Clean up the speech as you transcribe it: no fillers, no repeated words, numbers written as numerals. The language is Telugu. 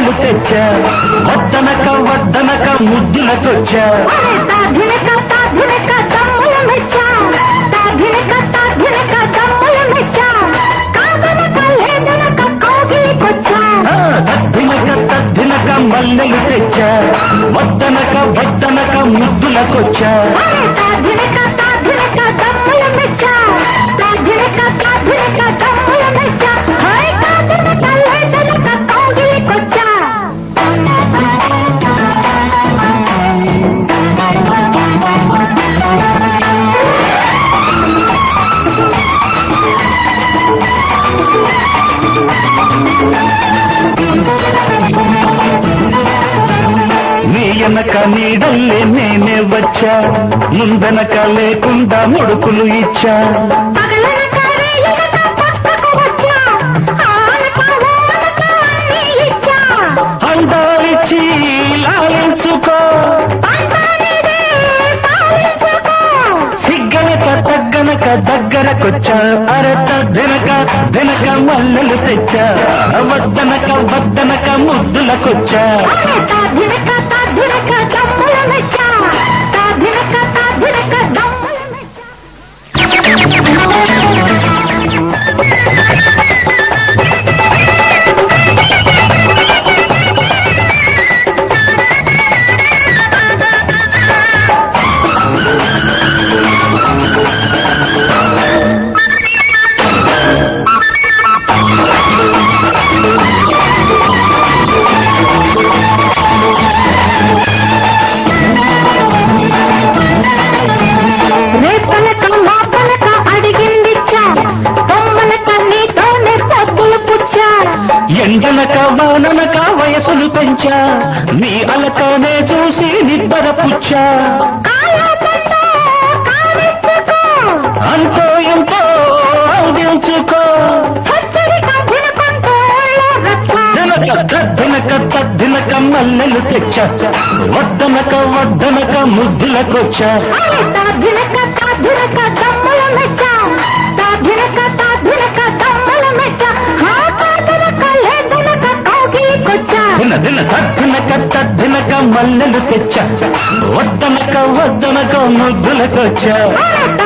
మల్లెలు తెచ్చా వద్దనక వద్దనక ముద్దులకొచ్చా తద్దినక మల్లెలు తెచ్చా వద్దనక వద్దనక ముద్దులకొచ్చా వెనక నీడల్లే నేనే వచ్చా ముందనక లేకుండా ముడుకులు ఇచ్చా అందాలిచ్చి లాలించుకో సిగ్గనక తగ్గనక దగ్గరకొచ్చా అరే తద్దనక మల్లెలు తెచ్చా వద్దనక వద్దనక ముద్దులకొచ్చా ఎండనక వాననక వయసులు పెంచా నీ అలతోనే చూసి నిబ్బర పుచ్చా అంతో ఎంతో అందించుకో తద్దినక మల్లెలు తెచ్చా వద్దనక వద్దనక ముద్దులకొచ్చా తద్దినక మల్లెలు తెచ్చా వద్దనక వద్దనక ముద్దులకొచ్చా